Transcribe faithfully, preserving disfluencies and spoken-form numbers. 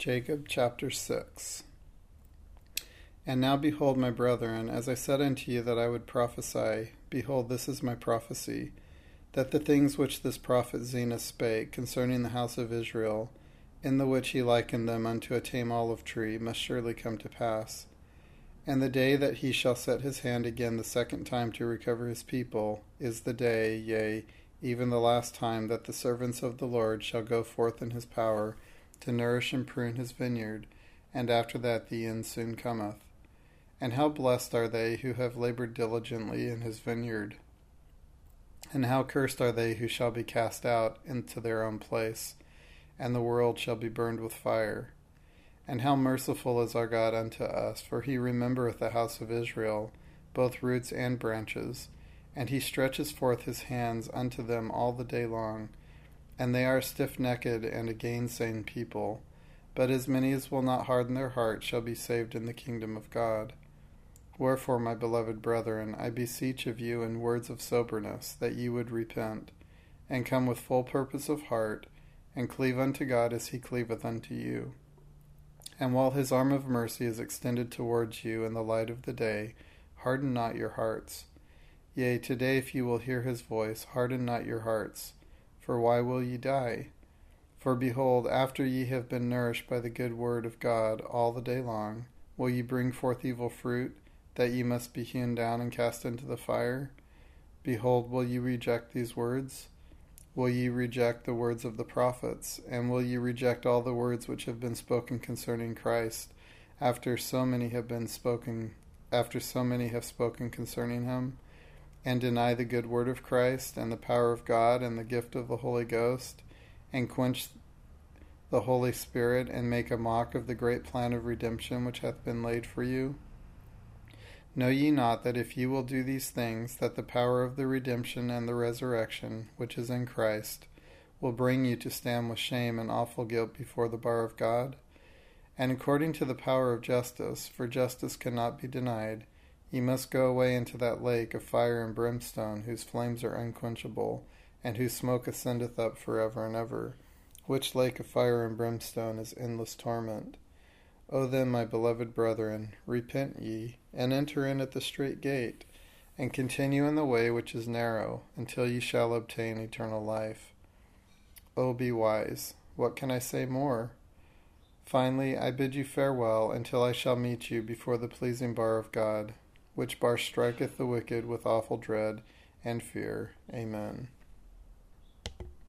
Jacob chapter six. And now behold, my brethren, as I said unto you that I would prophesy, behold, this is my prophecy, that the things which this prophet Zenos spake concerning the house of Israel, in the which he likened them unto a tame olive tree, must surely come to pass. And the day that he shall set his hand again the second time to recover his people is the day, yea, even the last time, that the servants of the Lord shall go forth in his power to nourish and prune his vineyard, and after that the end soon cometh. And how blessed are they who have labored diligently in his vineyard! And how cursed are they who shall be cast out into their own place, and the world shall be burned with fire. And how merciful is our God unto us, for he remembereth the house of Israel, both roots and branches, and he stretches forth his hands unto them all the day long. And they are stiff-necked and a gainsaying people, but as many as will not harden their hearts shall be saved in the kingdom of God. Wherefore, my beloved brethren, I beseech of you in words of soberness, that ye would repent, and come with full purpose of heart, and cleave unto God as he cleaveth unto you. And while his arm of mercy is extended towards you in the light of the day, harden not your hearts. Yea, today if you will hear his voice, harden not your hearts. For why will ye die? For behold, after ye have been nourished by the good word of God all the day long, will ye bring forth evil fruit, that ye must be hewn down and cast into the fire? Behold, will ye reject these words? Will ye reject the words of the prophets? And will ye reject all the words which have been spoken concerning Christ, after so many have been spoken, after so many have spoken concerning him? And deny the good word of Christ, and the power of God, and the gift of the Holy Ghost, and quench the Holy Spirit, and make a mock of the great plan of redemption which hath been laid for you? Know ye not that if ye will do these things, that the power of the redemption and the resurrection, which is in Christ, will bring you to stand with shame and awful guilt before the bar of God? And according to the power of justice, for justice cannot be denied, ye must go away into that lake of fire and brimstone, whose flames are unquenchable, and whose smoke ascendeth up for ever and ever, which lake of fire and brimstone is endless torment. O then, my beloved brethren, repent ye, and enter in at the strait gate, and continue in the way which is narrow, until ye shall obtain eternal life. O be wise. What can I say more? Finally, I bid you farewell, until I shall meet you before the pleasing bar of God, which bar striketh the wicked with awful dread and fear. Amen.